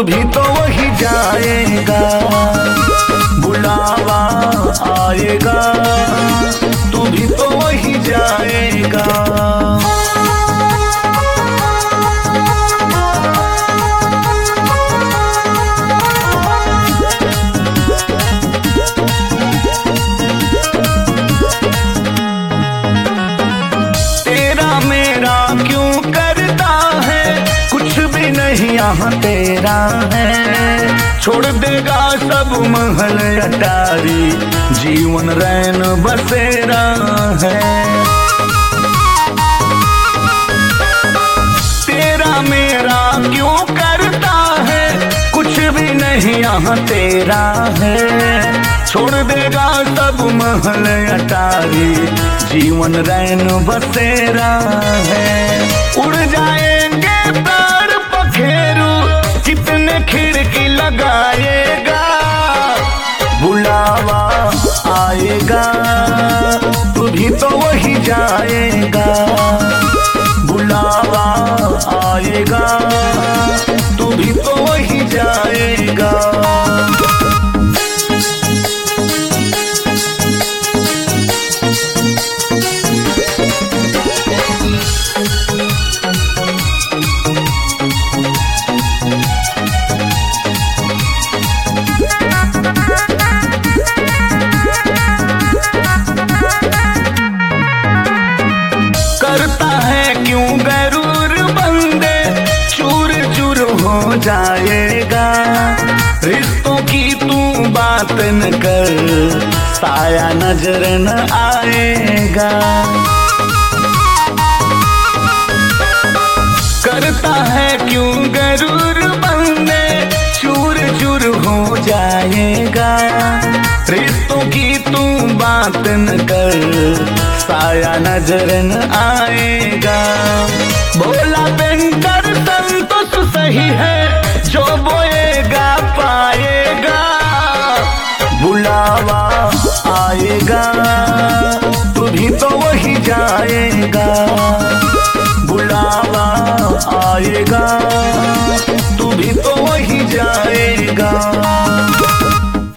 भी तो वही जाएगा, बुलावा आएगा, तू भी तो वही जाएगा। तेरा मेरा क्यों करता है, कुछ भी नहीं यहाँ तेरा है। छोड़ देगा सब महल अटारी, जीवन रैन बसेरा है। तेरा मेरा क्यों करता है, कुछ भी नहीं यहाँ तेरा है। छोड़ देगा सब महल अटारी, जीवन रैन बसेरा है। उड़ जाएंगे तार पखेरू, कितने खिड़की लगाएगा, बुलावा आएगा, तू भी तो वही जाएगा, बुलावा आएगा, तू भी तो वही जाएगा। करता है क्यों गरूर बंदे, चूर चूर हो जाएगा। रिश्तों की तू बात न कर, साया नजर न आएगा। करता है क्यों गरूर बंदे, चूर चूर हो जाएगा। रिश्तों की तू बात न कर, साया नजर न आएगा। बोला पेंटर संतोष सही है, जो बोएगा पाएगा, बुलावा आएगा, तू भी तो वही जाएगा।